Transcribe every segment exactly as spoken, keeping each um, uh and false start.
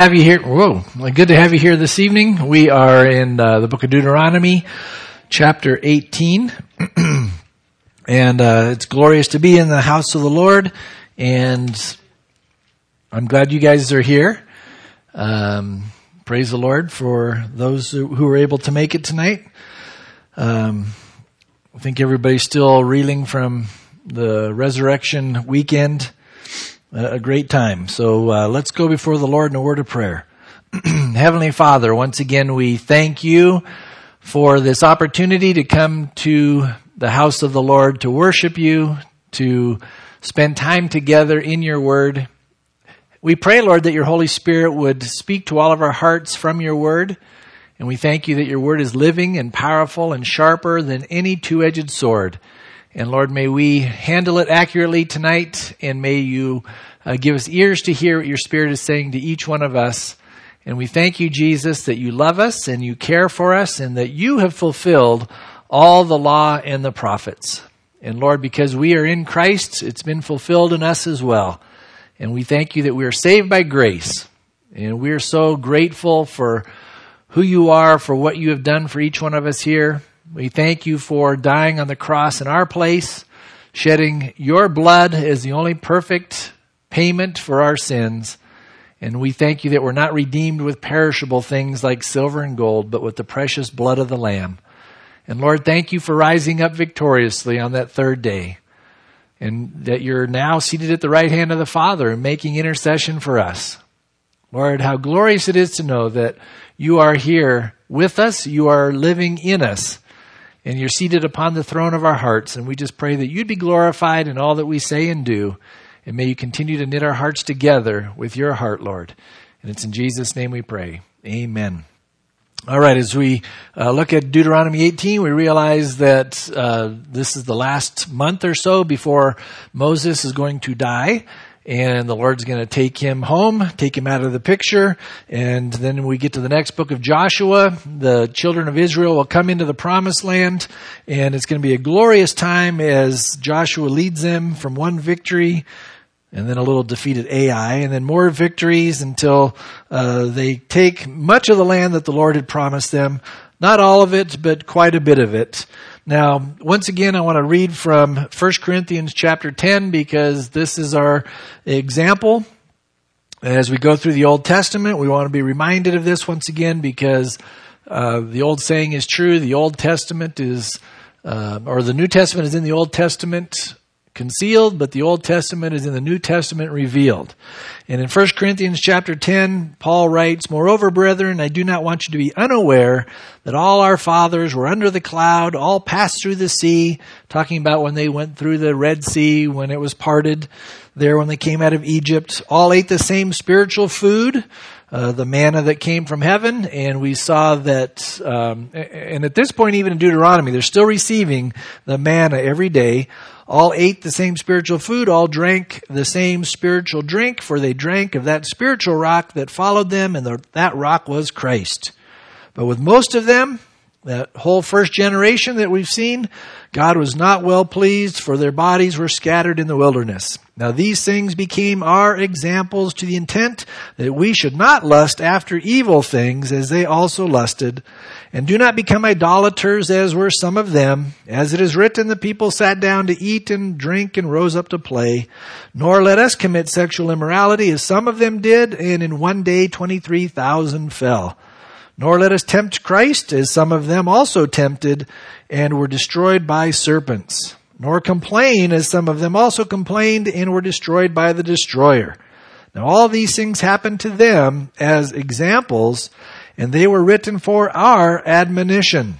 Have you here? Whoa! Good to have you here this evening. We are in uh, the book of Deuteronomy, chapter eighteen, and uh, it's glorious to be in the house of the Lord. And I'm glad you guys are here. Um, praise the Lord for those who were able to make it tonight. Um, I think everybody's still reeling from the resurrection weekend. A great time. So uh, let's go before the Lord in a word of prayer. Heavenly Father, once again we thank you for this opportunity to come to the house of the Lord, to worship you, to spend time together in your word. We pray, Lord, that your Holy Spirit would speak to all of our hearts from your word. And we thank you that your word is living and powerful and sharper than any two-edged sword. And Lord, may we handle it accurately tonight, and may you uh, give us ears to hear what your Spirit is saying to each one of us. And we thank you, Jesus, that you love us and you care for us, and that you have fulfilled all the law and the prophets. And Lord, because we are in Christ, it's been fulfilled in us as well. And we thank you that we are saved by grace. And we are so grateful for who you are, for what you have done for each one of us here. We thank you for dying on the cross in our place, shedding your blood as the only perfect payment for our sins. And we thank you that we're not redeemed with perishable things like silver and gold, but with the precious blood of the Lamb. And Lord, thank you for rising up victoriously on that third day, and that you're now seated at the right hand of the Father and making intercession for us. Lord, how glorious it is to know that you are here with us, you are living in us. And you're seated upon the throne of our hearts. And we just pray that you'd be glorified in all that we say and do. And may you continue to knit our hearts together with your heart, Lord. And it's in Jesus' name we pray. Amen. All right, as we uh, look at Deuteronomy eighteen, we realize that uh, this is the last month or so before Moses is going to die. And the Lord's going to take him home, take him out of the picture. And then we get to the next book of Joshua. The children of Israel will come into the promised land. And it's going to be a glorious time as Joshua leads them from one victory and then a little defeat at Ai, and then more victories until uh, they take much of the land that the Lord had promised them. Not all of it, but quite a bit of it. Now, once again, I want to read from First Corinthians chapter ten, because this is our example. As we go through the Old Testament, we want to be reminded of this once again, because uh, the old saying is true. The Old Testament is, uh, or the New Testament is in the Old Testament concealed, but the Old Testament is in the New Testament revealed. And in First Corinthians chapter ten, Paul writes, "Moreover, brethren, I do not want you to be unaware that all our fathers were under the cloud, all passed through the sea," talking about when they went through the Red Sea, when it was parted there, when they came out of Egypt, "all ate the same spiritual food, uh, the manna that came from heaven." And we saw that, um, and at this point, even in Deuteronomy, they're still receiving the manna every day. "All ate the same spiritual food, all drank the same spiritual drink, for they drank of that spiritual rock that followed them, and the, that rock was Christ. But with most of them," that whole first generation that we've seen, "God was not well pleased, for their bodies were scattered in the wilderness. Now these things became our examples, to the intent that we should not lust after evil things as they also lusted. And do not become idolaters as were some of them. As it is written, the people sat down to eat and drink and rose up to play. Nor let us commit sexual immorality as some of them did, and in one day twenty-three thousand fell. Nor let us tempt Christ as some of them also tempted and were destroyed by serpents. Nor complain as some of them also complained and were destroyed by the destroyer. Now all these things happened to them as examples, and they were written for our admonition,"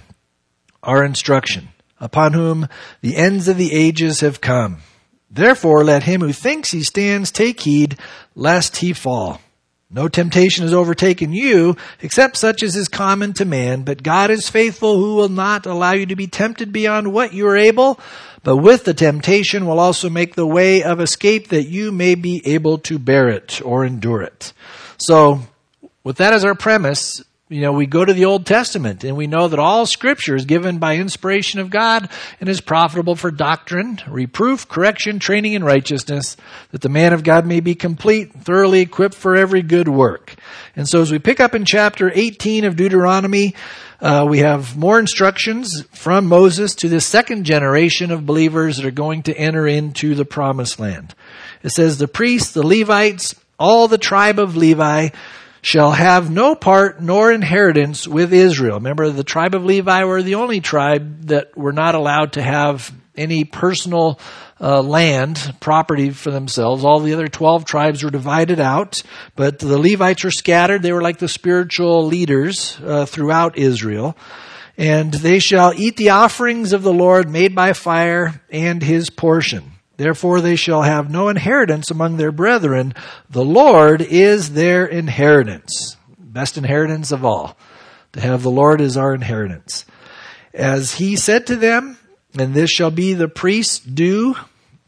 our instruction, "upon whom the ends of the ages have come. Therefore let him who thinks he stands take heed, lest he fall. No temptation has overtaken you, except such as is common to man. But God is faithful, who will not allow you to be tempted beyond what you are able, but with the temptation will also make the way of escape, that you may be able to bear it," or endure it. So, with that as our premise, you know, we go to the Old Testament and we know that all Scripture is given by inspiration of God and is profitable for doctrine, reproof, correction, training in righteousness, that the man of God may be complete, thoroughly equipped for every good work. And so as we pick up in chapter eighteen of Deuteronomy, uh, we have more instructions from Moses to this second generation of believers that are going to enter into the promised land. It says, the priests, the Levites, all the tribe of Levi shall have no part nor inheritance with Israel. Remember, the tribe of Levi were the only tribe that were not allowed to have any personal uh, land, property for themselves. All the other twelve tribes were divided out, but the Levites were scattered. They were like the spiritual leaders uh, throughout Israel. And they shall eat the offerings of the Lord made by fire and his portion. Therefore they shall have no inheritance among their brethren. The Lord is their inheritance. Best inheritance of all. To have the Lord as our inheritance. As he said to them, and this shall be the priest's due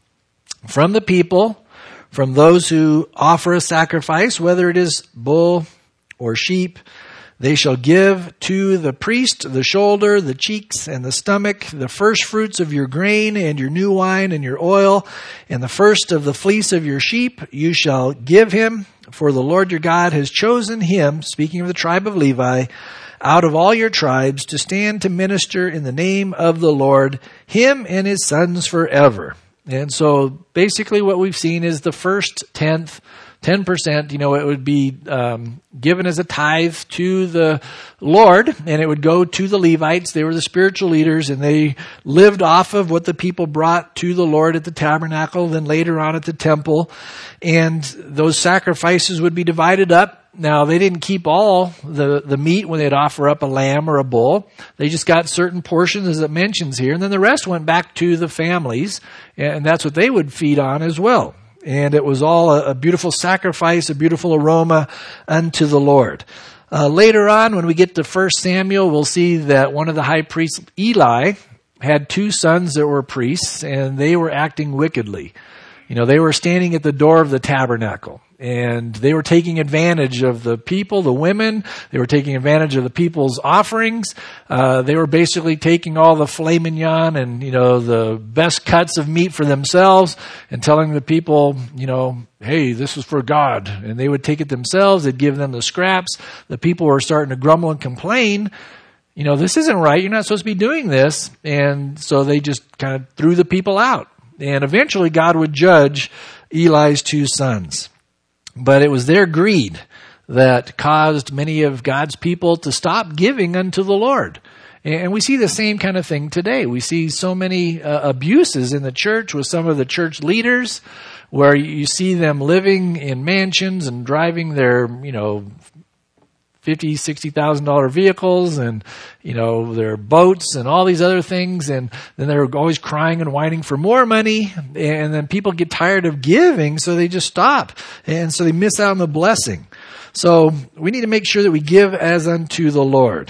from the people, from those who offer a sacrifice, whether it is bull or sheep, they shall give to the priest the shoulder, the cheeks, and the stomach, the first fruits of your grain, and your new wine, and your oil, and the first of the fleece of your sheep you shall give him, for the Lord your God has chosen him, speaking of the tribe of Levi, out of all your tribes, to stand to minister in the name of the Lord, him and his sons forever. And so basically what we've seen is the first tenth, ten percent, you know, it would be um, given as a tithe to the Lord, and it would go to the Levites. They were the spiritual leaders, and they lived off of what the people brought to the Lord at the tabernacle, then later on at the temple. And those sacrifices would be divided up. Now, they didn't keep all the, the meat when they'd offer up a lamb or a bull. They just got certain portions, as it mentions here, and then the rest went back to the families, and that's what they would feed on as well. And it was all a, a beautiful sacrifice, a beautiful aroma unto the Lord. Uh, later on, when we get to First Samuel, we'll see that one of the high priests, Eli, had two sons that were priests, and they were acting wickedly. You know, they were standing at the door of the tabernacle, and they were taking advantage of the people, the women. They were taking advantage of the people's offerings. Uh, they were basically taking all the filet mignon and, you know, the best cuts of meat for themselves and telling the people, you know, hey, this is for God. And they would take it themselves. They'd give them the scraps. The people were starting to grumble and complain. You know, this isn't right. You're not supposed to be doing this. And so they just kind of threw the people out. And eventually God would judge Eli's two sons. But it was their greed that caused many of God's people to stop giving unto the Lord. And we see the same kind of thing today. We see so many uh, abuses in the church with some of the church leaders, where you see them living in mansions and driving their, you know, fifty thousand dollars, sixty thousand dollars vehicles, and, you know, their boats and all these other things. And then they're always crying and whining for more money. And then people get tired of giving, so they just stop. And so they miss out on the blessing. So we need to make sure that we give as unto the Lord.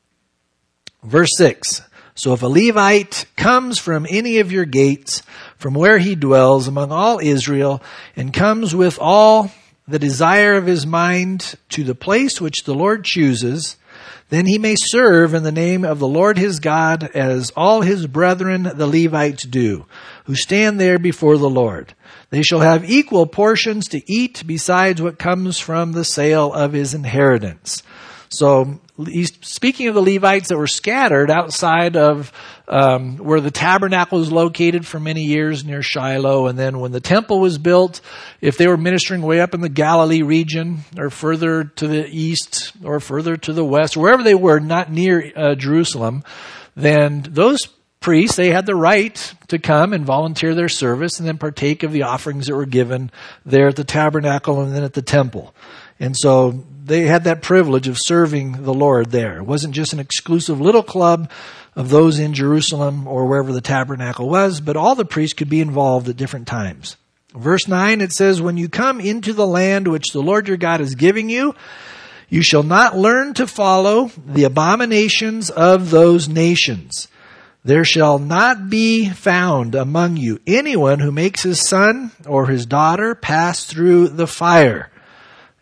Verse six. So if a Levite comes from any of your gates, from where he dwells among all Israel, and comes with all the desire of his mind to the place which the Lord chooses, then he may serve in the name of the Lord his God, as all his brethren the Levites do, who stand there before the Lord. They shall have equal portions to eat besides what comes from the sale of his inheritance. So he's speaking of the Levites that were scattered outside of um, where the tabernacle was located for many years near Shiloh. And then when the temple was built, if they were ministering way up in the Galilee region or further to the east or further to the west, wherever they were, not near uh, Jerusalem, then those priests, they had the right to come and volunteer their service and then partake of the offerings that were given there at the tabernacle and then at the temple. And so they had that privilege of serving the Lord there. It wasn't just an exclusive little club of those in Jerusalem or wherever the tabernacle was, but all the priests could be involved at different times. Verse nine, it says, when you come into the land which the Lord your God is giving you, you shall not learn to follow the abominations of those nations. There shall not be found among you anyone who makes his son or his daughter pass through the fire.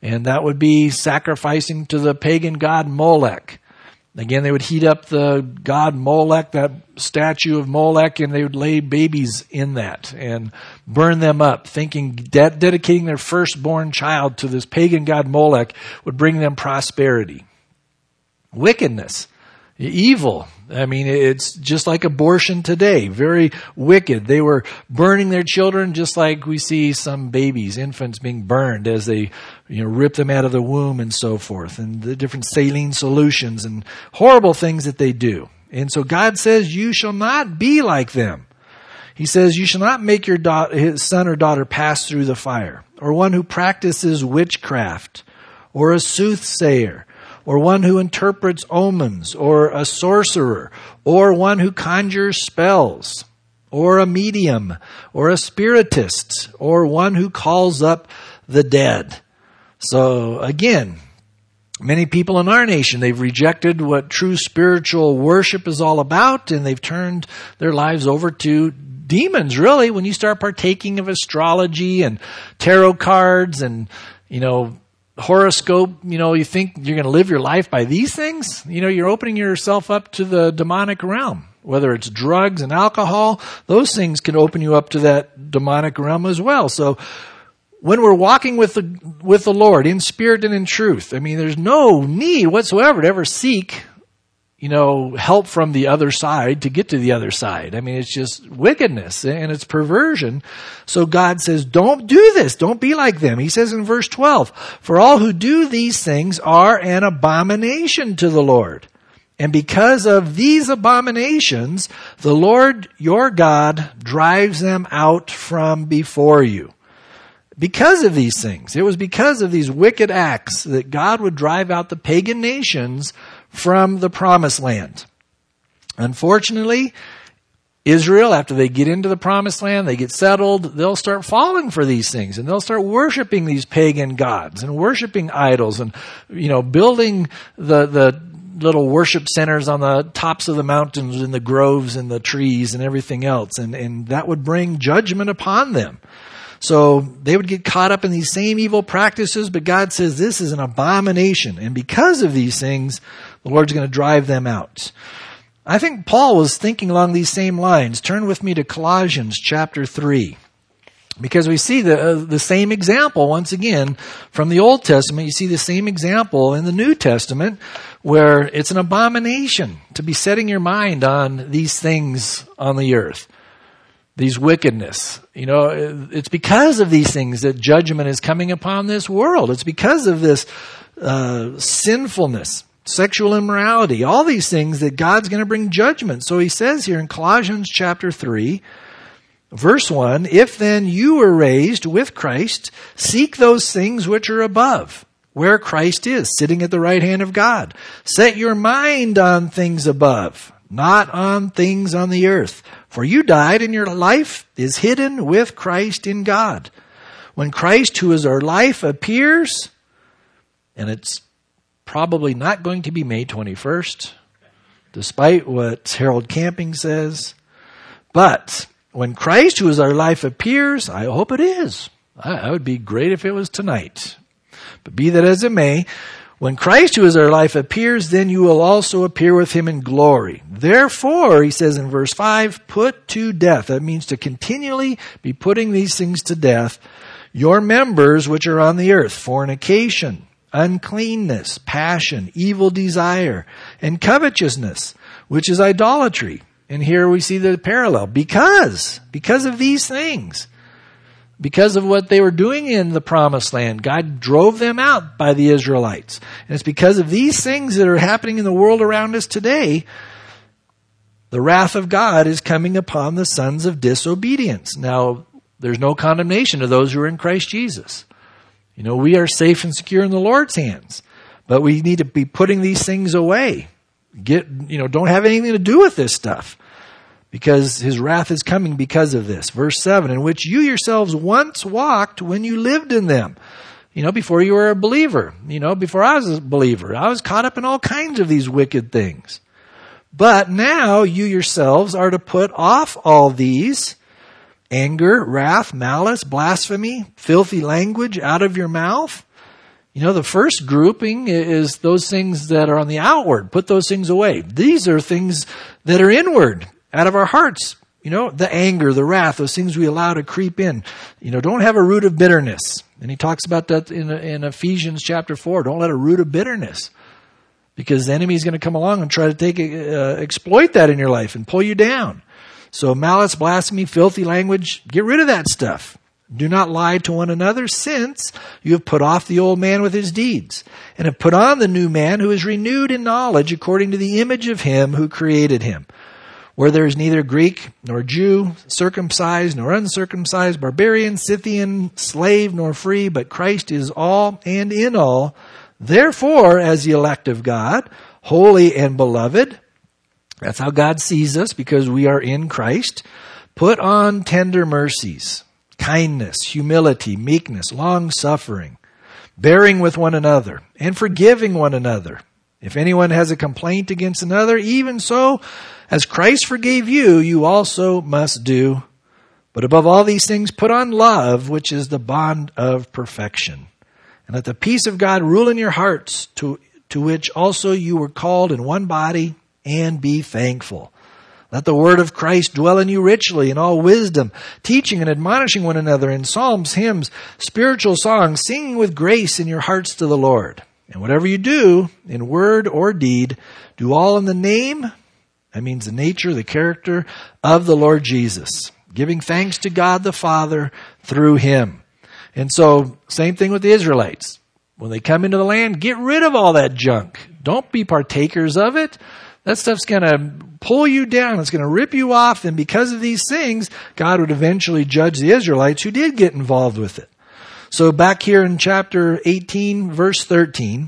And that would be sacrificing to the pagan god Molech. Again, they would heat up the god Molech, that statue of Molech, and they would lay babies in that and burn them up, thinking de- dedicating their firstborn child to this pagan god Molech would bring them prosperity. Wickedness, evil. I mean, it's just like abortion today. Very wicked. They were burning their children just like we see some babies, infants being burned as they, you know, rip them out of the womb and so forth, and the different saline solutions and horrible things that they do. And so God says, you shall not be like them. He says, you shall not make your da- his son or daughter pass through the fire, or one who practices witchcraft, or a soothsayer, or one who interprets omens, or a sorcerer, or one who conjures spells, or a medium, or a spiritist, or one who calls up the dead. So again, many people in our nation, they've rejected what true spiritual worship is all about, and they've turned their lives over to demons, really, when you start partaking of astrology and tarot cards and, you know, horoscope. You know, you think you're going to live your life by these things? You know, you're opening yourself up to the demonic realm. Whether it's drugs and alcohol, those things can open you up to that demonic realm as well. So when we're walking with the with the Lord in spirit and in truth, I mean, there's no need whatsoever to ever seek, you know, help from the other side to get to the other side. I mean, it's just wickedness and it's perversion. So God says, don't do this. Don't be like them. He says in verse twelve, for all who do these things are an abomination to the Lord. And because of these abominations, the Lord your God drives them out from before you. Because of these things, it was because of these wicked acts that God would drive out the pagan nations from the promised land. Unfortunately, Israel, after they get into the promised land, they get settled, they'll start falling for these things and they'll start worshiping these pagan gods and worshiping idols and, you know, building the, the little worship centers on the tops of the mountains and the groves and the trees and everything else. And, and that would bring judgment upon them. So they would get caught up in these same evil practices, but God says this is an abomination. And because of these things, the Lord's going to drive them out. I think Paul was thinking along these same lines. Turn with me to Colossians chapter three. Because we see the uh, the same example, once again, from the Old Testament. You see the same example in the New Testament where it's an abomination to be setting your mind on these things on the earth. These wickedness. You know, it's because of these things that judgment is coming upon this world. It's because of this uh, sinfulness, sexual immorality, all these things that God's going to bring judgment. So he says here in Colossians chapter three, verse one, if then you were raised with Christ, seek those things which are above, where Christ is, sitting at the right hand of God. Set your mind on things above, not on things on the earth. For you died, and your life is hidden with Christ in God. When Christ, who is our life, appears, and it's probably not going to be May twenty-first, despite what Harold Camping says. But when Christ, who is our life, appears, I hope it is. I would be great if it was tonight. But be that as it may, when Christ, who is our life, appears, then you will also appear with him in glory. Therefore, he says in verse five, put to death. That means to continually be putting these things to death. Your members which are on the earth, fornication, uncleanness, passion, evil desire, and covetousness, which is idolatry. And here we see the parallel. Because, because of these things, because of what they were doing in the promised land, God drove them out by the Israelites. And it's because of these things that are happening in the world around us today, the wrath of God is coming upon the sons of disobedience. Now, there's no condemnation to those who are in Christ Jesus. You know, we are safe and secure in the Lord's hands, but we need to be putting these things away. Get, you know, don't have anything to do with this stuff, because his wrath is coming because of this. Verse seven, in which you yourselves once walked when you lived in them. You know, before you were a believer. You know, before I was a believer, I was caught up in all kinds of these wicked things. But now you yourselves are to put off all these: anger, wrath, malice, blasphemy, filthy language out of your mouth. You know, the first grouping is those things that are on the outward. Put those things away. These are things that are inward, out of our hearts. You know, the anger, the wrath, those things we allow to creep in. You know, don't have a root of bitterness. And he talks about that in, in Ephesians chapter four. Don't let a root of bitterness. Because the enemy is going to come along and try to take uh, exploit that in your life and pull you down. So malice, blasphemy, filthy language, get rid of that stuff. Do not lie to one another, since you have put off the old man with his deeds, and have put on the new man, who is renewed in knowledge according to the image of him who created him. Where there is neither Greek nor Jew, circumcised nor uncircumcised, barbarian, Scythian, slave nor free, but Christ is all and in all. Therefore, as the elect of God, holy and beloved, that's how God sees us, because we are in Christ, put on tender mercies, kindness, humility, meekness, long-suffering, bearing with one another, and forgiving one another. If anyone has a complaint against another, even so, as Christ forgave you, you also must do. But above all these things, put on love, which is the bond of perfection. And let the peace of God rule in your hearts, to, to which also you were called in one body, and be thankful. Let the word of Christ dwell in you richly in all wisdom, teaching and admonishing one another in psalms, hymns, spiritual songs, singing with grace in your hearts to the Lord. And whatever you do, in word or deed, do all in the name, that means the nature, the character of the Lord Jesus, giving thanks to God the Father through him. And so, same thing with the Israelites. When they come into the land, get rid of all that junk. Don't be partakers of it. That stuff's going to pull you down. It's going to rip you off. And because of these things, God would eventually judge the Israelites who did get involved with it. So back here in chapter eighteen, verse thirteen,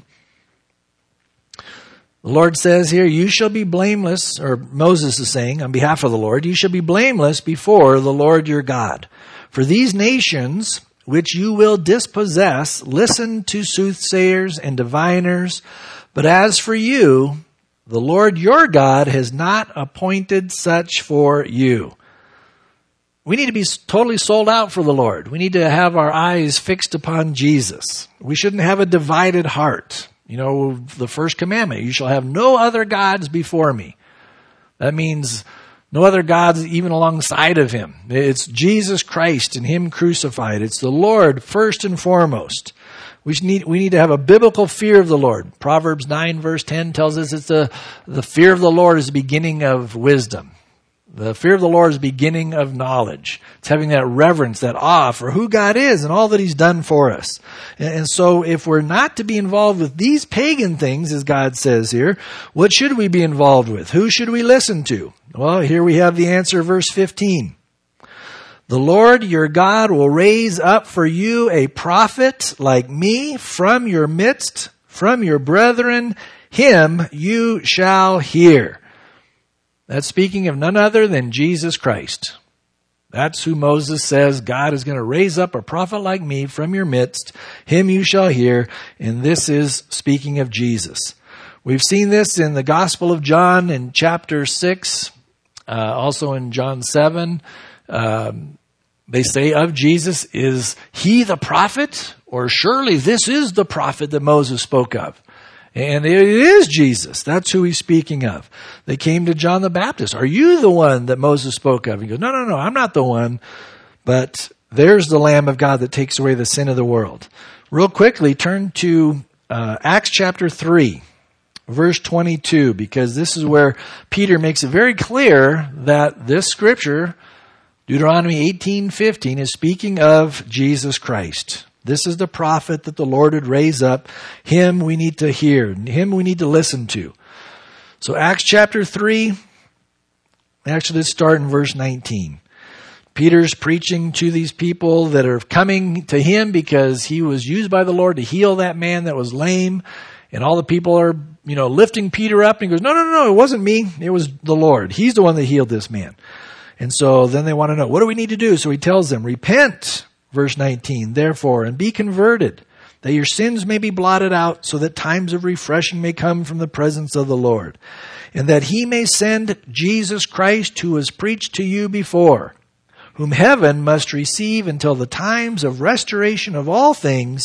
the Lord says here, you shall be blameless, or Moses is saying on behalf of the Lord, you shall be blameless before the Lord your God. For these nations which you will dispossess, listen to soothsayers and diviners. But as for you, the Lord your God has not appointed such for you. We need to be totally sold out for the Lord. We need to have our eyes fixed upon Jesus. We shouldn't have a divided heart. You know, the first commandment, you shall have no other gods before me. That means no other gods even alongside of him. It's Jesus Christ and him crucified. It's the Lord first and foremost. We need, we need to have a biblical fear of the Lord. Proverbs nine verse ten tells us it's the, the fear of the Lord is the beginning of wisdom. The fear of the Lord is the beginning of knowledge. It's having that reverence, that awe for who God is and all that he's done for us. And, and so if we're not to be involved with these pagan things, as God says here, what should we be involved with? Who should we listen to? Well, here we have the answer, verse fifteen. The Lord your God will raise up for you a prophet like me from your midst, from your brethren. Him you shall hear. That's speaking of none other than Jesus Christ. That's who Moses says God is going to raise up a prophet like me from your midst. Him you shall hear. And this is speaking of Jesus. We've seen this in the Gospel of John in chapter six, uh, also in John seven. Um, they say of Jesus, is he the prophet? Or surely this is the prophet that Moses spoke of. And it is Jesus. That's who he's speaking of. They came to John the Baptist. Are you the one that Moses spoke of? He goes, no, no, no, I'm not the one. But there's the Lamb of God that takes away the sin of the world. Real quickly, turn to uh, Acts chapter three, verse twenty-two, because this is where Peter makes it very clear that this scripture, Deuteronomy eighteen fifteen, is speaking of Jesus Christ. This is the prophet that the Lord would raise up. Him we need to hear. Him we need to listen to. So Acts chapter three, actually let's start in verse nineteen. Peter's preaching to these people that are coming to him because he was used by the Lord to heal that man that was lame. And all the people are, you know, lifting Peter up. And he goes, no, no, no, no, it wasn't me. It was the Lord. He's the one that healed this man. And so then they want to know, what do we need to do? So he tells them, repent. Verse nineteen, therefore, and be converted, that your sins may be blotted out, so that times of refreshing may come from the presence of the Lord, and that he may send Jesus Christ, who was preached to you before, whom heaven must receive until the times of restoration of all things,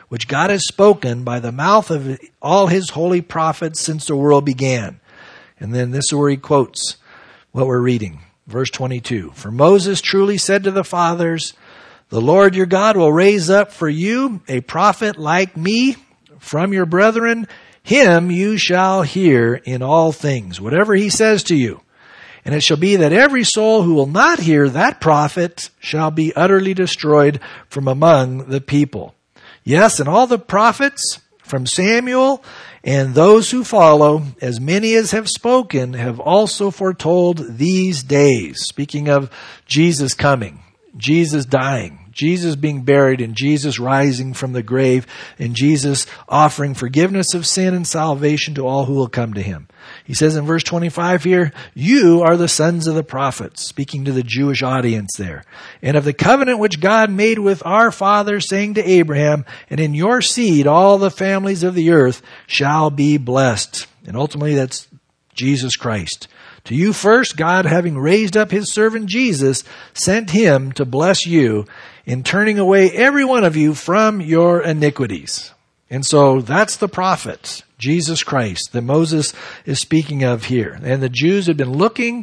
which God has spoken by the mouth of all his holy prophets since the world began. And then this is where he quotes what we're reading. Verse twenty-two. For Moses truly said to the fathers, the Lord your God will raise up for you a prophet like me from your brethren. Him you shall hear in all things, whatever he says to you. And it shall be that every soul who will not hear that prophet shall be utterly destroyed from among the people. Yes, and all the prophets from Samuel and those who follow, as many as have spoken, have also foretold these days. Speaking of Jesus coming, Jesus dying, Jesus being buried, and Jesus rising from the grave, and Jesus offering forgiveness of sin and salvation to all who will come to him. He says in verse twenty-five here, you are the sons of the prophets, speaking to the Jewish audience there, and of the covenant which God made with our father, saying to Abraham, and in your seed all the families of the earth shall be blessed. And ultimately that's Jesus Christ. To you first, God, having raised up his servant Jesus, sent him to bless you in turning away every one of you from your iniquities. And so that's the prophet, Jesus Christ, that Moses is speaking of here. And the Jews had been looking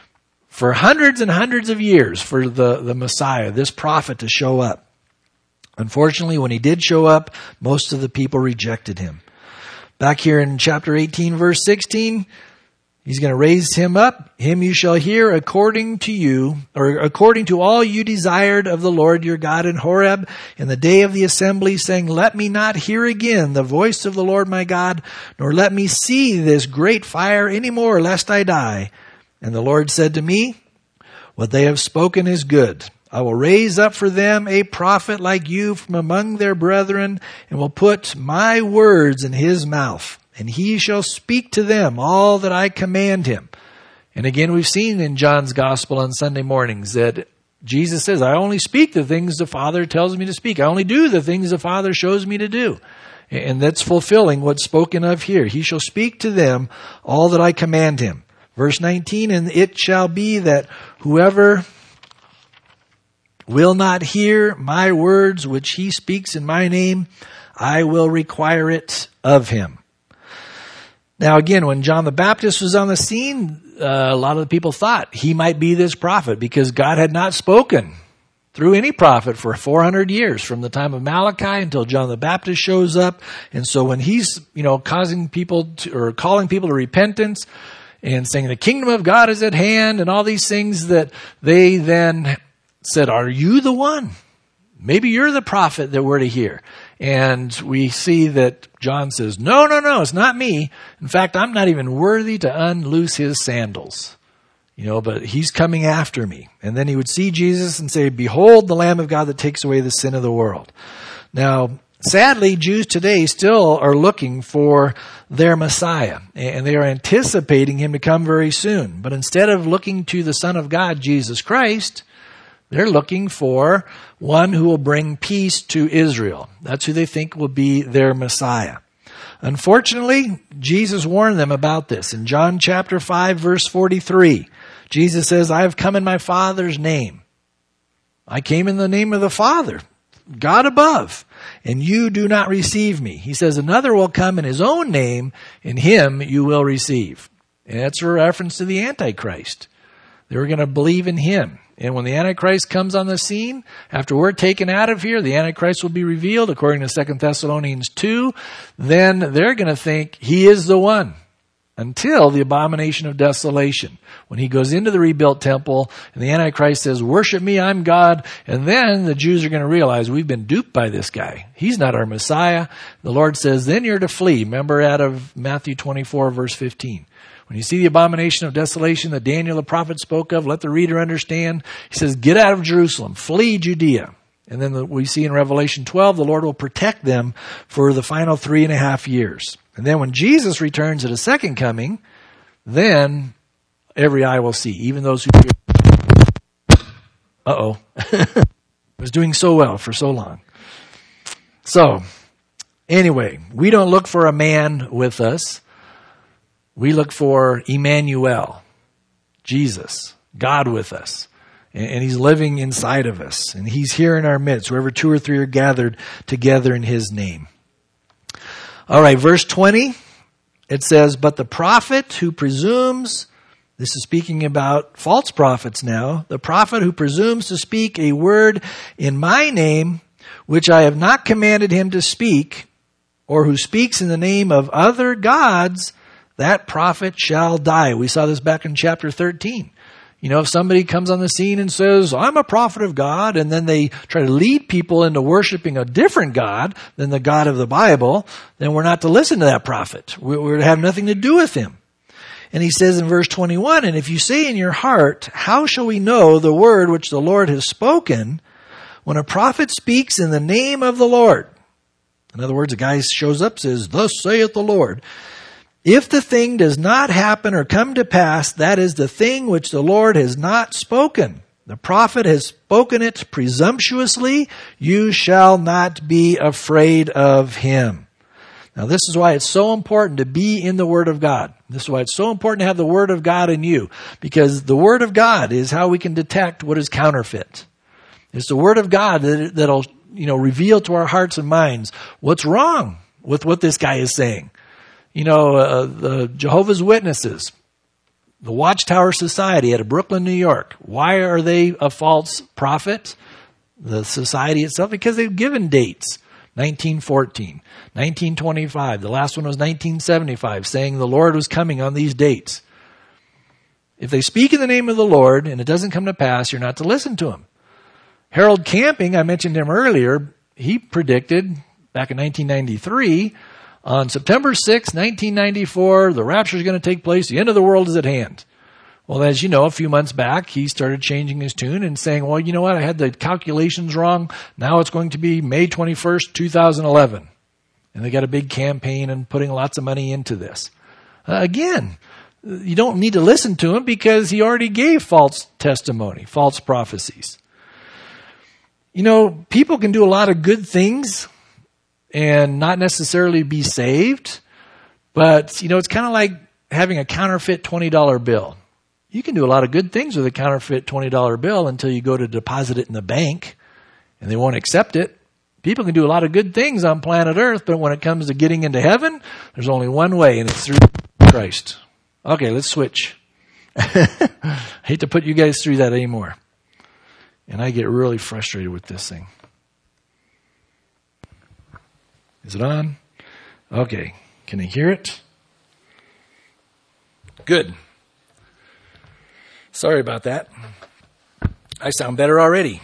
for hundreds and hundreds of years for the, the Messiah, this prophet, to show up. Unfortunately, when he did show up, most of the people rejected him. Back here in chapter eighteen, verse sixteen, he's going to raise him up. Him you shall hear according to you, or according to all you desired of the Lord your God in Horeb in the day of the assembly, saying, let me not hear again the voice of the Lord my God, nor let me see this great fire any more, lest I die. And the Lord said to me, what they have spoken is good. I will raise up for them a prophet like you from among their brethren, and will put my words in his mouth. And he shall speak to them all that I command him. And again, we've seen in John's gospel on Sunday mornings that Jesus says, I only speak the things the Father tells me to speak. I only do the things the Father shows me to do. And that's fulfilling what's spoken of here. He shall speak to them all that I command him. Verse nineteen, and it shall be that whoever will not hear my words which he speaks in my name, I will require it of him. Now again, when John the Baptist was on the scene, uh, a lot of the people thought he might be this prophet because God had not spoken through any prophet for four hundred years, from the time of Malachi until John the Baptist shows up. And so when he's, you know, causing people to, or calling people to repentance and saying the kingdom of God is at hand and all these things, that they then said, are you the one? Maybe you're the prophet that we're to hear. And we see that John says, no, no, no, it's not me. In fact, I'm not even worthy to unloose his sandals. You know, but he's coming after me. And then he would see Jesus and say, behold the Lamb of God that takes away the sin of the world. Now, sadly, Jews today still are looking for their Messiah, and they are anticipating him to come very soon. But instead of looking to the Son of God, Jesus Christ, they're looking for one who will bring peace to Israel. That's who they think will be their Messiah. Unfortunately, Jesus warned them about this. In John chapter five, verse forty-three, Jesus says, I have come in my Father's name. I came in the name of the Father, God above, and you do not receive me. He says, another will come in his own name, and him you will receive. And that's a reference to the Antichrist. They were going to believe in him. And when the Antichrist comes on the scene, after we're taken out of here, the Antichrist will be revealed, according to Second Thessalonians two. Then they're going to think he is the one until the abomination of desolation, when he goes into the rebuilt temple and the Antichrist says, worship me, I'm God. And then the Jews are going to realize we've been duped by this guy. He's not our Messiah. The Lord says, then you're to flee. Remember out of Matthew twenty-four, verse fifteen. When you see the abomination of desolation that Daniel the prophet spoke of, let the reader understand. He says, get out of Jerusalem, flee Judea. And then the, we see in Revelation twelve, the Lord will protect them for the final three and a half years. And then when Jesus returns at a second coming, then every eye will see, even those who... Uh-oh. was doing so well for so long. So, anyway, we don't look for a man with us. We look for Emmanuel, Jesus, God with us. And He's living inside of us. And He's here in our midst, wherever two or three are gathered together in His name. All right, verse twenty, it says, "But the prophet who presumes," this is speaking about false prophets now, "the prophet who presumes to speak a word in my name, which I have not commanded him to speak, or who speaks in the name of other gods, that prophet shall die." We saw this back in chapter thirteen. You know, if somebody comes on the scene and says, "I'm a prophet of God," and then they try to lead people into worshiping a different God than the God of the Bible, then we're not to listen to that prophet. We're to have nothing to do with him. And he says in verse twenty-one, "And if you say in your heart, how shall we know the word which the Lord has spoken? When a prophet speaks in the name of the Lord," in other words, a guy shows up, says, "Thus saith the Lord. If the thing does not happen or come to pass, that is the thing which the Lord has not spoken. The prophet has spoken it presumptuously. You shall not be afraid of him." Now, this is why it's so important to be in the Word of God. This is why it's so important to have the Word of God in you, because the Word of God is how we can detect what is counterfeit. It's the Word of God that, that'll, you know, reveal to our hearts and minds what's wrong with what this guy is saying. You know, uh, the Jehovah's Witnesses, the Watchtower Society out of Brooklyn, New York. Why are they a false prophet? The society itself, because they've given dates. nineteen fourteen, nineteen twenty-five. The last one was nineteen seventy-five, saying the Lord was coming on these dates. If they speak in the name of the Lord and it doesn't come to pass, you're not to listen to them. Harold Camping, I mentioned him earlier, he predicted back in nineteen ninety-three, on September sixth, nineteen ninety-four, the rapture is going to take place. The end of the world is at hand. Well, as you know, a few months back, he started changing his tune and saying, well, you know what? I had the calculations wrong. Now it's going to be May twenty-first, two thousand eleven. And they got a big campaign and putting lots of money into this. Uh, again, you don't need to listen to him because he already gave false testimony, false prophecies. You know, people can do a lot of good things and not necessarily be saved. But, you know, it's kind of like having a counterfeit twenty dollar bill. You can do a lot of good things with a counterfeit twenty dollar bill until you go to deposit it in the bank and they won't accept it. People can do a lot of good things on planet Earth, but when it comes to getting into heaven, there's only one way, and it's through Christ. Okay, let's switch. I hate to put you guys through that anymore. And I get really frustrated with this thing. Is it on? Okay. Can you hear it? Good. Sorry about that. I sound better already.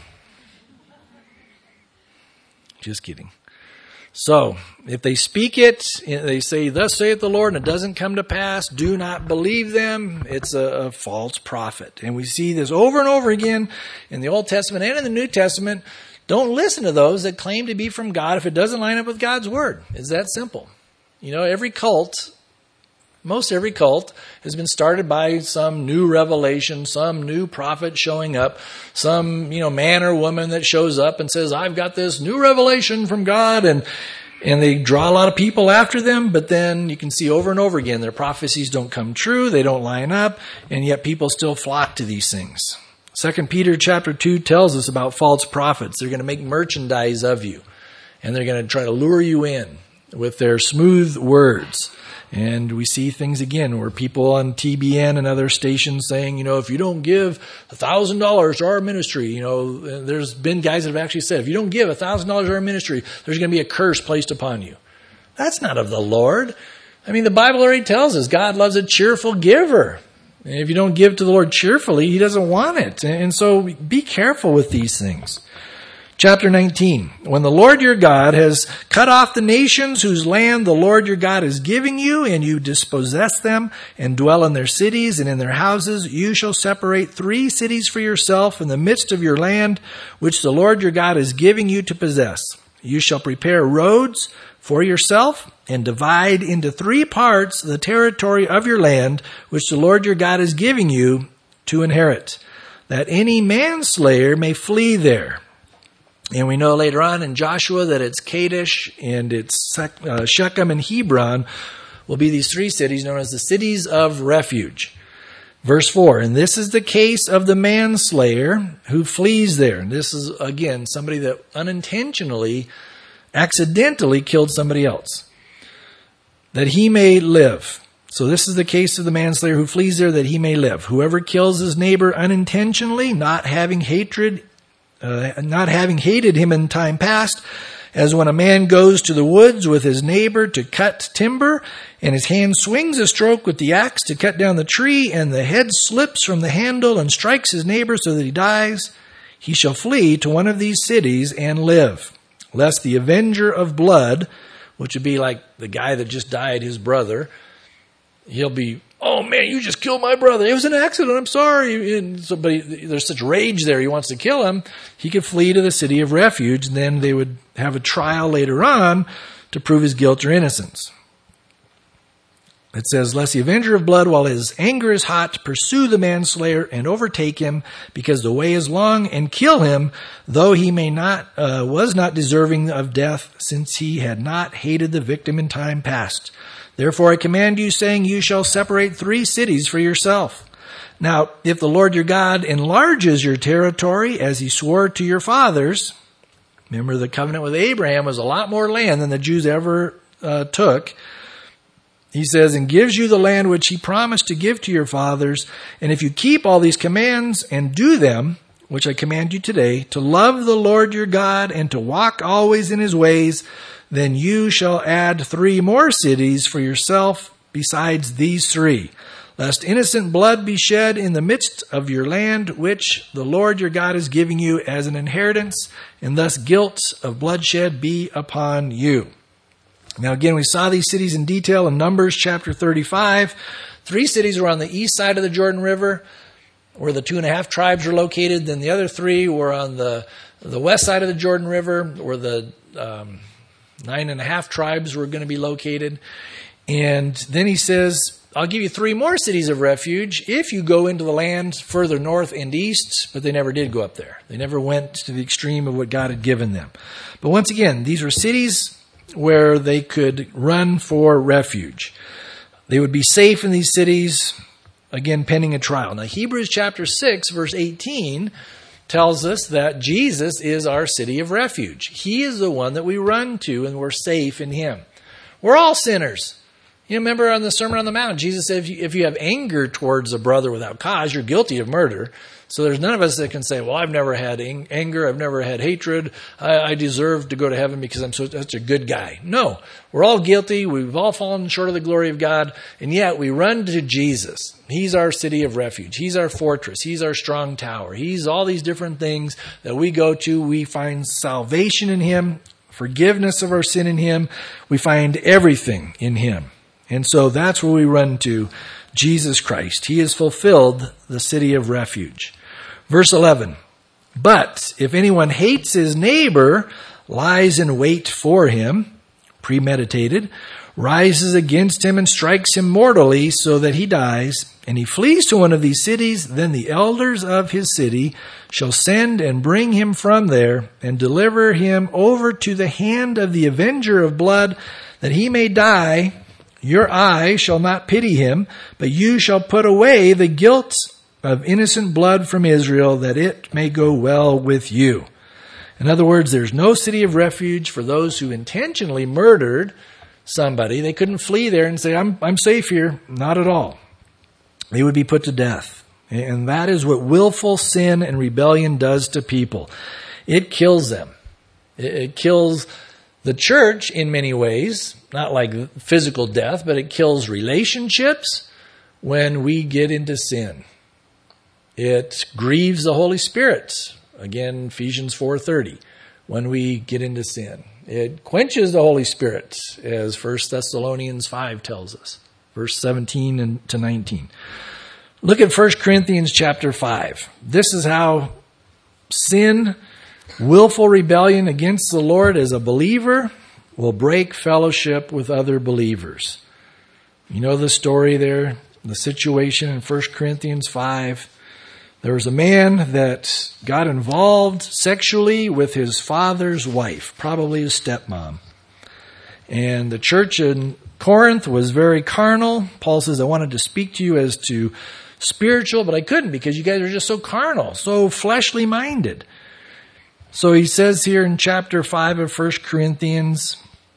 Just kidding. So, if they speak it, they say, thus saith the Lord, and it doesn't come to pass, do not believe them. It's a, a false prophet. And we see this over and over again in the Old Testament and in the New Testament. Don't listen to those that claim to be from God if it doesn't line up with God's Word. It's that simple. You know, every cult, most every cult has been started by some new revelation, some new prophet showing up, some, you know, man or woman that shows up and says, I've got this new revelation from God, and and they draw a lot of people after them, but then you can see over and over again their prophecies don't come true, they don't line up, and yet people still flock to these things. Second Peter chapter two tells us about false prophets. They're going to make merchandise of you, and they're going to try to lure you in with their smooth words. And we see things again where people on T B N and other stations saying, you know, if you don't give one thousand dollars to our ministry, you know, there's been guys that have actually said, if you don't give one thousand dollars to our ministry, there's going to be a curse placed upon you. That's not of the Lord. I mean, the Bible already tells us God loves a cheerful giver. And if you don't give to the Lord cheerfully, He doesn't want it. And so be careful with these things. Chapter nineteen, when the Lord your God has cut off the nations whose land the Lord your God is giving you, and you dispossess them and dwell in their cities and in their houses, you shall separate three cities for yourself in the midst of your land, which the Lord your God is giving you to possess. You shall prepare roads for yourself and divide into three parts the territory of your land, which the Lord your God is giving you to inherit, that any manslayer may flee there. And we know later on in Joshua that it's Kadesh and it's uh, Shechem and Hebron will be these three cities known as the cities of refuge. Verse four, and this is the case of the manslayer who flees there. And this is, again, somebody that unintentionally, accidentally killed somebody else, that he may live. So this is the case of the manslayer who flees there, that he may live. Whoever kills his neighbor unintentionally, not having hatred, uh, not having hated him in time past, as when a man goes to the woods with his neighbor to cut timber, and his hand swings a stroke with the axe to cut down the tree, and the head slips from the handle and strikes his neighbor so that he dies, he shall flee to one of these cities and live, lest the avenger of blood, which would be like the guy that just died, his brother, he'll be, oh man, you just killed my brother. It was an accident. I'm sorry. And so, but he, there's such rage there. He wants to kill him. He could flee to the city of refuge. And then they would have a trial later on to prove his guilt or innocence. It says, lest the avenger of blood, while his anger is hot, pursue the manslayer and overtake him, because the way is long, and kill him, though he may not, uh, was not deserving of death, since he had not hated the victim in time past. Therefore I command you, saying, you shall separate three cities for yourself. Now, if the Lord your God enlarges your territory, as he swore to your fathers, remember the covenant with Abraham was a lot more land than the Jews ever uh, took. He says, and gives you the land which he promised to give to your fathers. And if you keep all these commands and do them, which I command you today, to love the Lord your God and to walk always in his ways, then you shall add three more cities for yourself besides these three, lest innocent blood be shed in the midst of your land, which the Lord your God is giving you as an inheritance, and thus guilt of bloodshed be upon you. Now again, we saw these cities in detail in Numbers chapter thirty-five. Three cities were on the east side of the Jordan River, where the two and a half tribes were located. Then the other three were on the, the west side of the Jordan River, where the um, nine and a half tribes were going to be located. And then he says, I'll give you three more cities of refuge if you go into the land further north and east. But they never did go up there. They never went to the extreme of what God had given them. But once again, these were cities where they could run for refuge. They would be safe in these cities, again, pending a trial. Now, Hebrews chapter six, verse eighteen, tells us that Jesus is our city of refuge. He is the one that we run to, and we're safe in him. We're all sinners. You remember on the Sermon on the Mount, Jesus said, if you, if you have anger towards a brother without cause, you're guilty of murder. So there's none of us that can say, well, I've never had anger, I've never had hatred, I, I deserve to go to heaven because I'm so, such a good guy. No, we're all guilty, we've all fallen short of the glory of God, and yet we run to Jesus. He's our city of refuge, he's our fortress, he's our strong tower, he's all these different things that we go to. We find salvation in him, forgiveness of our sin in him, we find everything in him. And so that's where we run to, Jesus Christ. He has fulfilled the city of refuge. Verse eleven, but if anyone hates his neighbor, lies in wait for him, premeditated, rises against him and strikes him mortally so that he dies, and he flees to one of these cities, then the elders of his city shall send and bring him from there and deliver him over to the hand of the avenger of blood, that he may die. Your eye shall not pity him, but you shall put away the guilt of innocent blood from Israel, that it may go well with you. In other words, there's no city of refuge for those who intentionally murdered somebody. They couldn't flee there and say, I'm, I'm safe here. Not at all. They would be put to death. And that is what willful sin and rebellion does to people. It kills them. It, it kills the church in many ways, not like physical death, but it kills relationships when we get into sin. It grieves the Holy Spirit. Again, Ephesians four thirty, when we get into sin. It quenches the Holy Spirit, as First Thessalonians five tells us, verse seventeen to nineteen. Look at First Corinthians chapter five. This is how sin, willful rebellion against the Lord as a believer, will break fellowship with other believers. You know the story there, the situation in First Corinthians five. There was a man that got involved sexually with his father's wife, probably his stepmom. And the church in Corinth was very carnal. Paul says, I wanted to speak to you as to spiritual, but I couldn't because you guys are just so carnal, so fleshly minded. So he says here in chapter five of First Corinthians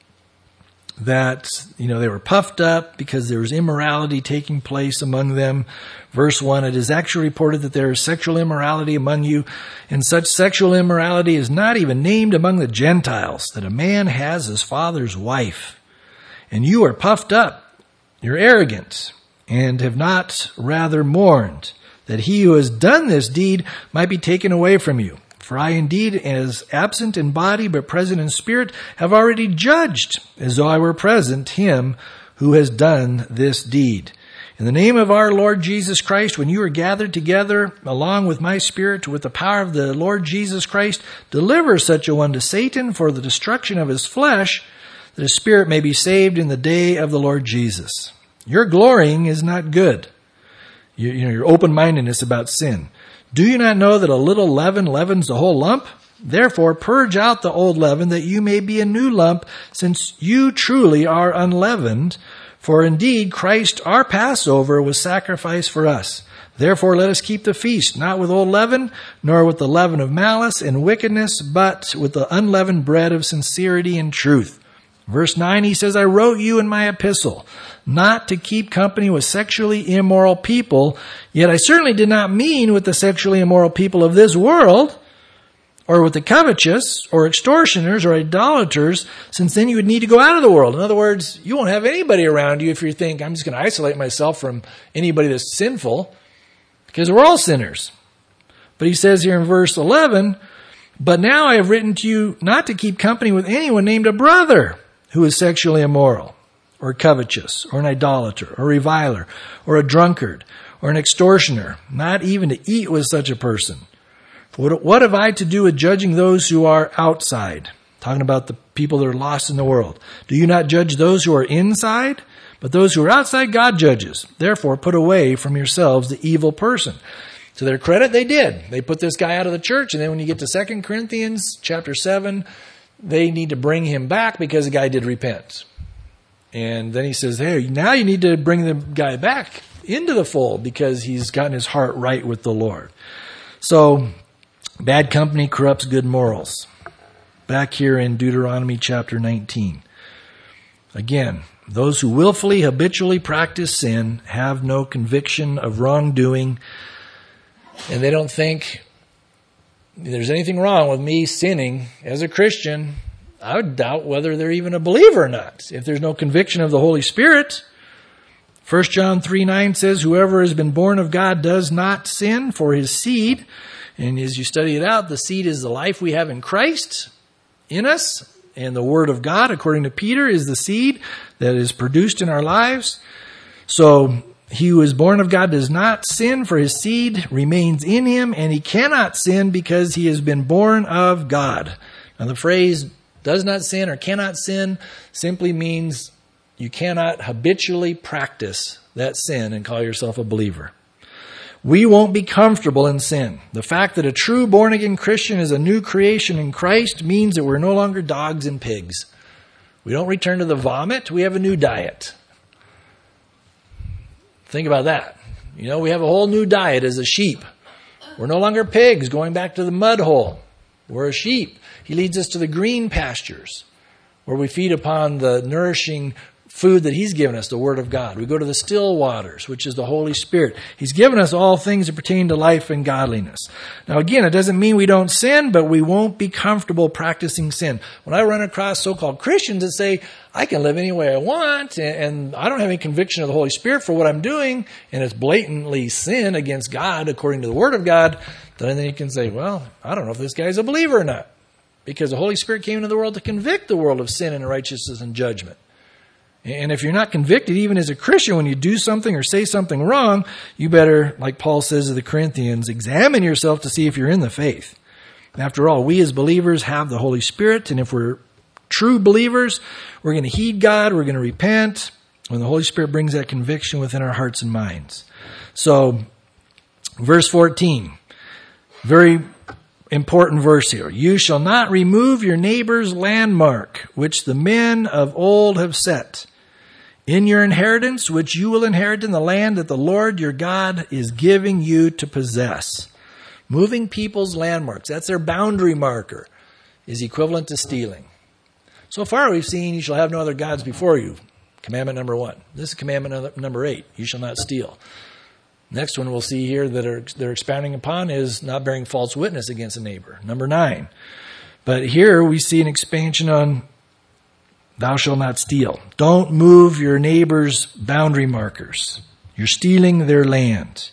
that, you know, they were puffed up because there was immorality taking place among them. Verse one, it is actually reported that there is sexual immorality among you, and such sexual immorality is not even named among the Gentiles, that a man has his father's wife. And you are puffed up, you're arrogant, and have not rather mourned that he who has done this deed might be taken away from you. For I indeed, as absent in body but present in spirit, have already judged, as though I were present, him who has done this deed. In the name of our Lord Jesus Christ, when you are gathered together along with my spirit, with the power of the Lord Jesus Christ, deliver such a one to Satan for the destruction of his flesh, that his spirit may be saved in the day of the Lord Jesus. Your glorying is not good. You, you know, your open-mindedness about sin. Do you not know that a little leaven leavens the whole lump? Therefore, purge out the old leaven, that you may be a new lump, since you truly are unleavened. For indeed, Christ, our Passover, was sacrificed for us. Therefore, let us keep the feast, not with old leaven, nor with the leaven of malice and wickedness, but with the unleavened bread of sincerity and truth. Verse nine, he says, I wrote you in my epistle not to keep company with sexually immoral people, yet I certainly did not mean with the sexually immoral people of this world, or with the covetous, or extortioners, or idolaters, since then you would need to go out of the world. In other words, you won't have anybody around you if you think, I'm just going to isolate myself from anybody that's sinful, because we're all sinners. But he says here in verse eleven, but now I have written to you not to keep company with anyone named a brother who is sexually immoral, or covetous, or an idolater, or reviler, or a drunkard, or an extortioner, not even to eat with such a person. What, what have I to do with judging those who are outside? Talking about the people that are lost in the world. Do you not judge those who are inside? But those who are outside, God judges. Therefore, put away from yourselves the evil person. To their credit, they did. They put this guy out of the church, and then when you get to Second Corinthians chapter seven, they need to bring him back because the guy did repent. And then he says, hey, now you need to bring the guy back into the fold because he's gotten his heart right with the Lord. So, bad company corrupts good morals. Back here in Deuteronomy chapter nineteen. Again, those who willfully, habitually practice sin have no conviction of wrongdoing, and they don't think there's anything wrong with me sinning as a Christian. I would doubt whether they're even a believer or not. If there's no conviction of the Holy Spirit. First John three nine says, whoever has been born of God does not sin, for his seed, and as you study it out, the seed is the life we have in Christ in us, and the Word of God, according to Peter, is the seed that is produced in our lives. So he who is born of God does not sin, for his seed remains in him, and he cannot sin because he has been born of God. Now the phrase does not sin or cannot sin simply means you cannot habitually practice that sin and call yourself a believer. We won't be comfortable in sin. The fact that a true born-again Christian is a new creation in Christ means that we're no longer dogs and pigs. We don't return to the vomit. We have a new diet. Think about that. You know, we have a whole new diet as a sheep. We're no longer pigs going back to the mud hole. We're a sheep. He leads us to the green pastures where we feed upon the nourishing food that he's given us, the Word of God. We go to the still waters, which is the Holy Spirit. He's given us all things that pertain to life and godliness. Now again, it doesn't mean we don't sin, but we won't be comfortable practicing sin. When I run across so-called Christians that say, I can live any way I want, and I don't have any conviction of the Holy Spirit for what I'm doing, and it's blatantly sin against God according to the Word of God, then you can say, well, I don't know if this guy's a believer or not. Because the Holy Spirit came into the world to convict the world of sin and righteousness and judgment. And if you're not convicted, even as a Christian, when you do something or say something wrong, you better, like Paul says to the Corinthians, examine yourself to see if you're in the faith. After all, we as believers have the Holy Spirit, and if we're true believers, we're going to heed God, we're going to repent when the Holy Spirit brings that conviction within our hearts and minds. So, verse fourteen, very important verse here. You shall not remove your neighbor's landmark, which the men of old have set. in your inheritance, which you will inherit in the land that the Lord your God is giving you to possess. Moving people's landmarks, that's their boundary marker, is equivalent to stealing. So far we've seen, you shall have no other gods before you. Commandment number one. This is commandment number eight. You shall not steal. Next one we'll see here that are, they're expounding upon is not bearing false witness against a neighbor. Number nine. But here we see an expansion on thou shalt not steal. Don't move your neighbor's boundary markers. You're stealing their land.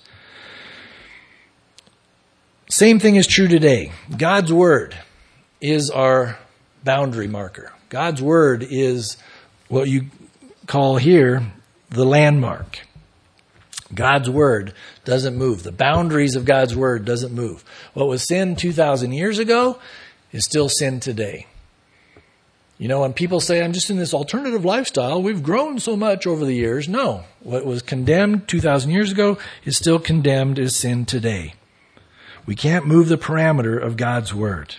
Same thing is true today. God's word is our boundary marker. God's word is what you call here the landmark. God's word doesn't move. The boundaries of God's word doesn't move. What was sin two thousand years ago is still sin today. You know, when people say, I'm just in this alternative lifestyle, we've grown so much over the years. No, what was condemned two thousand years ago is still condemned as sin today. We can't move the parameter of God's word.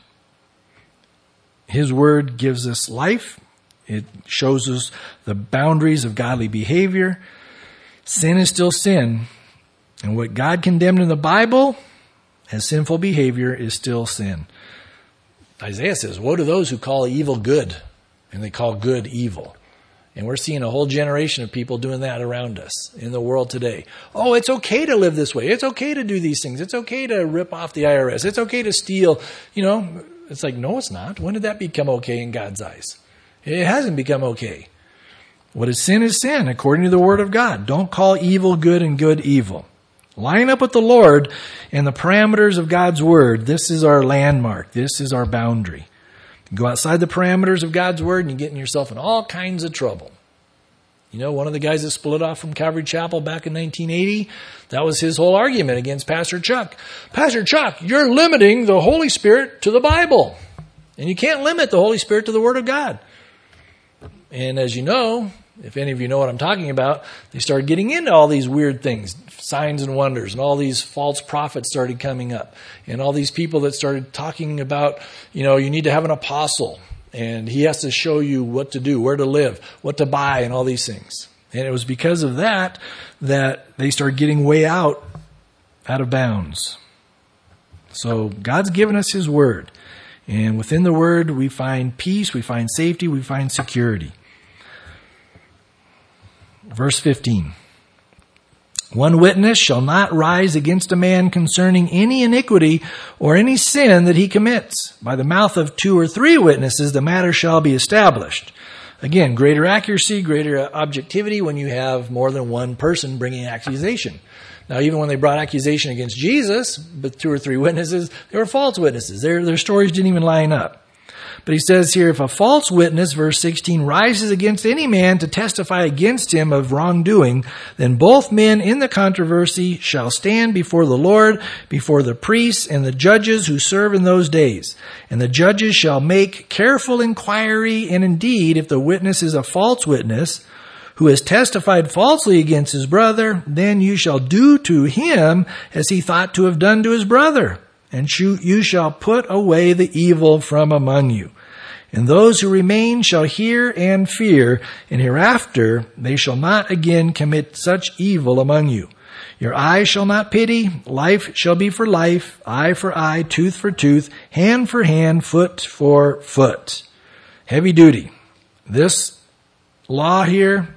His word gives us life. It shows us the boundaries of godly behavior. Sin is still sin. And what God condemned in the Bible as sinful behavior is still sin. Isaiah says, woe to those who call evil good and they call good evil. And we're seeing a whole generation of people doing that around us in the world today. Oh, it's okay to live this way. It's okay to do these things. It's okay to rip off the I R S. It's okay to steal. You know, it's like, no, it's not. When did that become okay in God's eyes? It hasn't become okay. What is sin is sin, according to the word of God. Don't call evil good and good evil. Line up with the Lord and the parameters of God's word. This is our landmark. This is our boundary. Go outside the parameters of God's word and you're getting yourself in all kinds of trouble. You know, one of the guys that split off from Calvary Chapel back in nineteen eighty, that was his whole argument against Pastor Chuck. Pastor Chuck, you're limiting the Holy Spirit to the Bible. And you can't limit the Holy Spirit to the Word of God. And as you know, if any of you know what I'm talking about, they started getting into all these weird things, signs and wonders, and all these false prophets started coming up. And all these people that started talking about, you know, you need to have an apostle, and he has to show you what to do, where to live, what to buy, and all these things. And it was because of that that they started getting way out, out of bounds. So God's given us his word. And within the word, we find peace, we find safety, we find security. Verse fifteen. One witness shall not rise against a man concerning any iniquity or any sin that he commits. By the mouth of two or three witnesses, the matter shall be established. Again, greater accuracy, greater objectivity when you have more than one person bringing accusation. Now, even when they brought accusation against Jesus, with two or three witnesses, they were false witnesses. Their, their stories didn't even line up. But he says here, if a false witness, verse sixteen, rises against any man to testify against him of wrongdoing, then both men in the controversy shall stand before the Lord, before the priests and the judges who serve in those days. And the judges shall make careful inquiry, and indeed, if the witness is a false witness, who has testified falsely against his brother, then you shall do to him as he thought to have done to his brother. And you shall put away the evil from among you. And those who remain shall hear and fear, and hereafter they shall not again commit such evil among you. Your eye shall not pity, life shall be for life, eye for eye, tooth for tooth, hand for hand, foot for foot. Heavy duty. This law here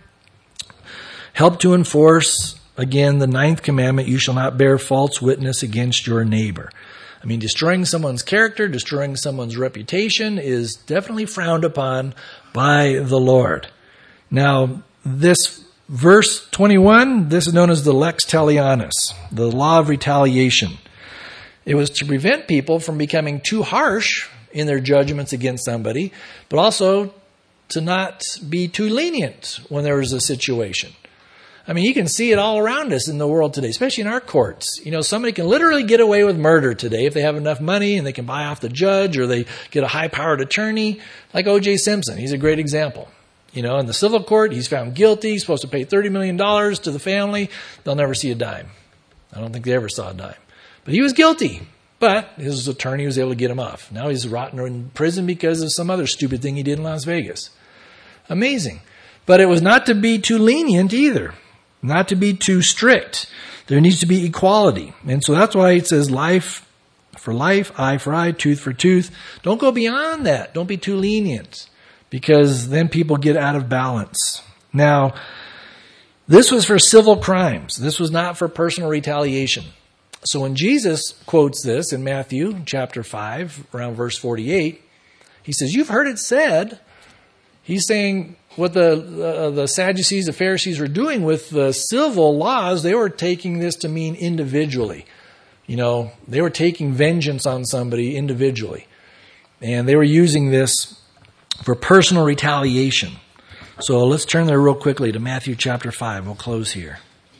helped to enforce, again, the ninth commandment, you shall not bear false witness against your neighbor. I mean, destroying someone's character, destroying someone's reputation is definitely frowned upon by the Lord. Now, this verse twenty-one, this is known as the lex talionis, the law of retaliation. It was to prevent people from becoming too harsh in their judgments against somebody, but also to not be too lenient when there was a situation. I mean, you can see it all around us in the world today, especially in our courts. You know, somebody can literally get away with murder today if they have enough money and they can buy off the judge or they get a high-powered attorney, like O J Simpson. He's a great example. You know, in the civil court, he's found guilty. He's supposed to pay thirty million dollars to the family. They'll never see a dime. I don't think they ever saw a dime. But he was guilty. But his attorney was able to get him off. Now he's rotting in prison because of some other stupid thing he did in Las Vegas. Amazing. But it was not to be too lenient either, not to be too strict. There needs to be equality. And so that's why it says life for life, eye for eye, tooth for tooth. Don't go beyond that. Don't be too lenient, because then people get out of balance. Now, this was for civil crimes. This was not for personal retaliation. So when Jesus quotes this in Matthew chapter five, around verse forty-eight, he says, you've heard it said. He's saying what the uh, the Sadducees, the Pharisees were doing with the civil laws, they were taking this to mean individually. You know, they were taking vengeance on somebody individually. And they were using this for personal retaliation. So let's turn there real quickly to Matthew chapter five. We'll close here.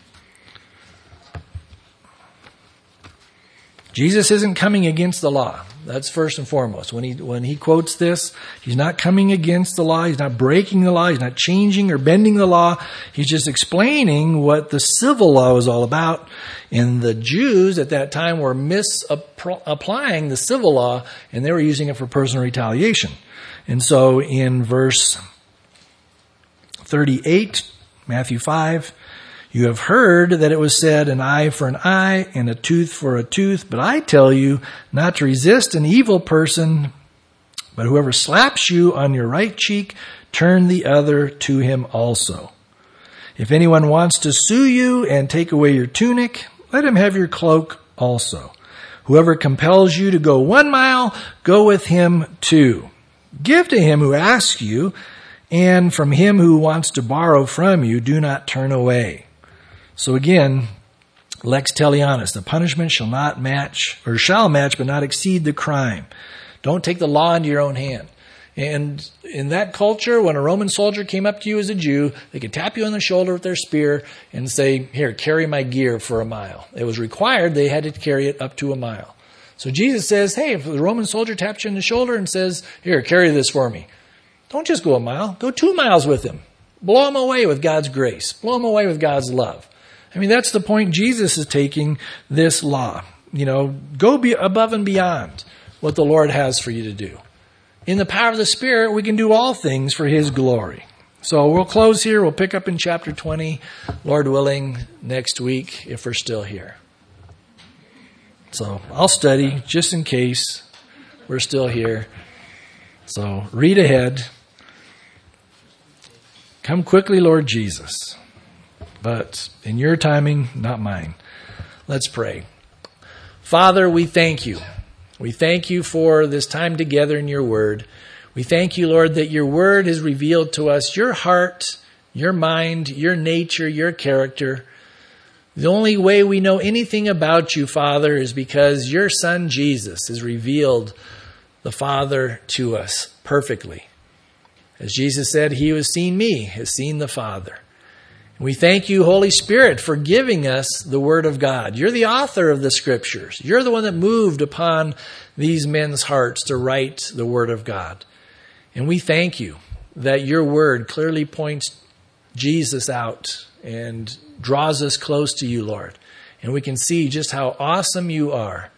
Jesus isn't coming against the law. That's first and foremost. When he when he quotes this, he's not coming against the law. He's not breaking the law. He's not changing or bending the law. He's just explaining what the civil law is all about. And the Jews at that time were misapplying the civil law, and they were using it for personal retaliation. And so in verse thirty-eight, Matthew five, you have heard that it was said, an eye for an eye and a tooth for a tooth. But I tell you not to resist an evil person, but whoever slaps you on your right cheek, turn the other to him also. If anyone wants to sue you and take away your tunic, let him have your cloak also. Whoever compels you to go one mile, go with him two. Give to him who asks you, and from him who wants to borrow from you, do not turn away. So again, lex talionis, the punishment shall not match, or shall match, but not exceed the crime. Don't take the law into your own hand. And in that culture, when a Roman soldier came up to you as a Jew, they could tap you on the shoulder with their spear and say, here, carry my gear for a mile. It was required. They had to carry it up to a mile. So Jesus says, hey, if the Roman soldier taps you on the shoulder and says, here, carry this for me, don't just go a mile. Go two miles with him. Blow him away with God's grace. Blow him away with God's love. I mean, that's the point Jesus is taking this law. You know, go be above and beyond what the Lord has for you to do. In the power of the Spirit, we can do all things for His glory. So we'll close here. We'll pick up in chapter twenty, Lord willing, next week, if we're still here. So I'll study just in case we're still here. So read ahead. Come quickly, Lord Jesus. But in your timing, not mine. Let's pray. Father, we thank you. We thank you for this time together in your word. We thank you, Lord, that your word has revealed to us your heart, your mind, your nature, your character. The only way we know anything about you, Father, is because your Son, Jesus, has revealed the Father to us perfectly. As Jesus said, he who has seen me has seen the Father. We thank you, Holy Spirit, for giving us the Word of God. You're the author of the Scriptures. You're the one that moved upon these men's hearts to write the Word of God. And we thank you that your Word clearly points Jesus out and draws us close to you, Lord. And we can see just how awesome you are,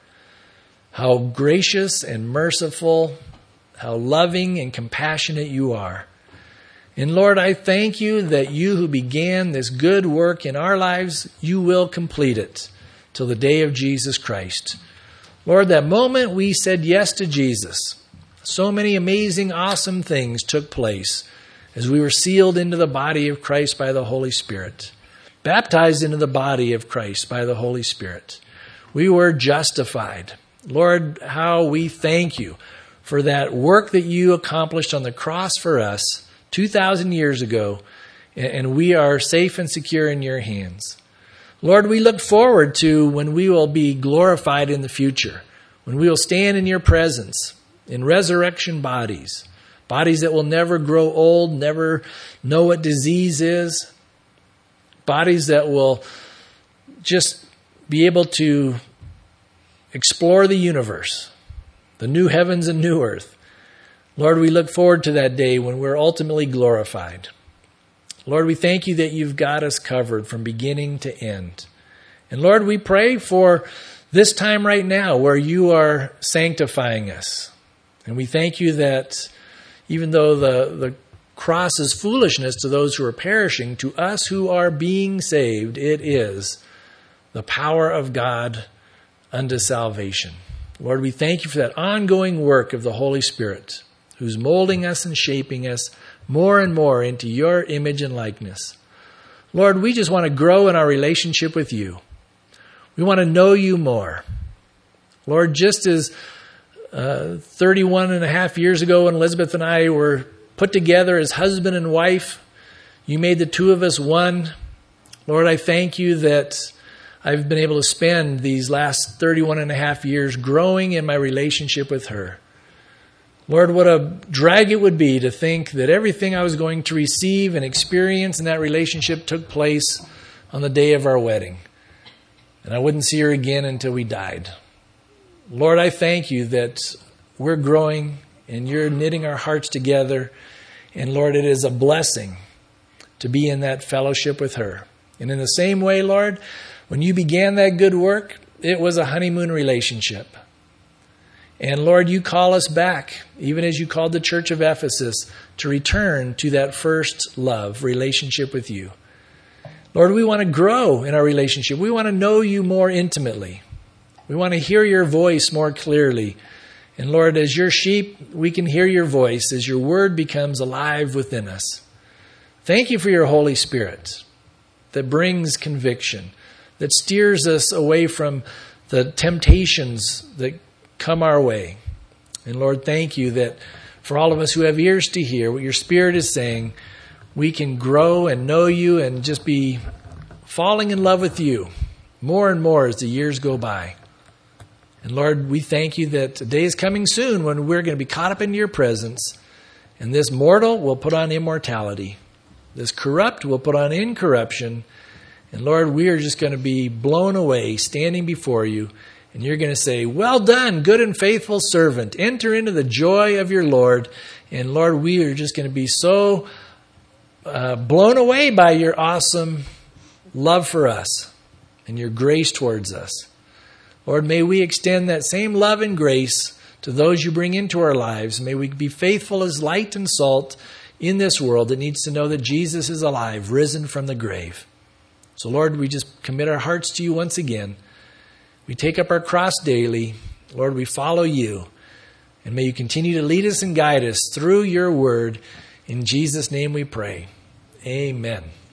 how gracious and merciful, how loving and compassionate you are. And Lord, I thank you that you who began this good work in our lives, you will complete it till the day of Jesus Christ. Lord, that moment we said yes to Jesus, so many amazing, awesome things took place as we were sealed into the body of Christ by the Holy Spirit, baptized into the body of Christ by the Holy Spirit. We were justified. Lord, how we thank you for that work that you accomplished on the cross for us two thousand years ago, and we are safe and secure in your hands. Lord, we look forward to when we will be glorified in the future, when we will stand in your presence in resurrection bodies, bodies that will never grow old, never know what disease is, bodies that will just be able to explore the universe, the new heavens and new earth. Lord, we look forward to that day when we're ultimately glorified. Lord, we thank you that you've got us covered from beginning to end. And Lord, we pray for this time right now where you are sanctifying us. And we thank you that even though the, the cross is foolishness to those who are perishing. To us who are being saved, it is the power of God unto salvation. Lord, we thank you for that ongoing work of the Holy Spirit, who's molding us and shaping us more and more into your image and likeness. Lord, we just want to grow in our relationship with you. We want to know you more. Lord, just as uh, thirty-one and a half years ago when Elizabeth and I were put together as husband and wife, you made the two of us one. Lord, I thank you that I've been able to spend these last thirty-one and a half years growing in my relationship with her. Lord, what a drag it would be to think that everything I was going to receive and experience in that relationship took place on the day of our wedding. And I wouldn't see her again until we died. Lord, I thank you that we're growing and you're knitting our hearts together. And Lord, it is a blessing to be in that fellowship with her. And in the same way, Lord, when you began that good work, it was a honeymoon relationship. And Lord, you call us back, even as you called the church of Ephesus, to return to that first love relationship with you. Lord, we want to grow in our relationship. We want to know you more intimately. We want to hear your voice more clearly. And Lord, as your sheep, we can hear your voice as your word becomes alive within us. Thank you for your Holy Spirit that brings conviction, that steers us away from the temptations that come our way. And Lord, thank you that for all of us who have ears to hear what your Spirit is saying, we can grow and know you and just be falling in love with you more and more as the years go by. And Lord, we thank you that a day is coming soon when we're going to be caught up into your presence, and this mortal will put on immortality. This corrupt will put on incorruption. And Lord, we are just going to be blown away standing before you. And you're going to say, well done, good and faithful servant. Enter into the joy of your Lord. And Lord, we are just going to be so uh, blown away by your awesome love for us and your grace towards us. Lord, may we extend that same love and grace to those you bring into our lives. May we be faithful as light and salt in this world that needs to know that Jesus is alive, risen from the grave. So Lord, we just commit our hearts to you once again. We take up our cross daily. Lord, we follow you. And may you continue to lead us and guide us through your word. In Jesus' name we pray. Amen.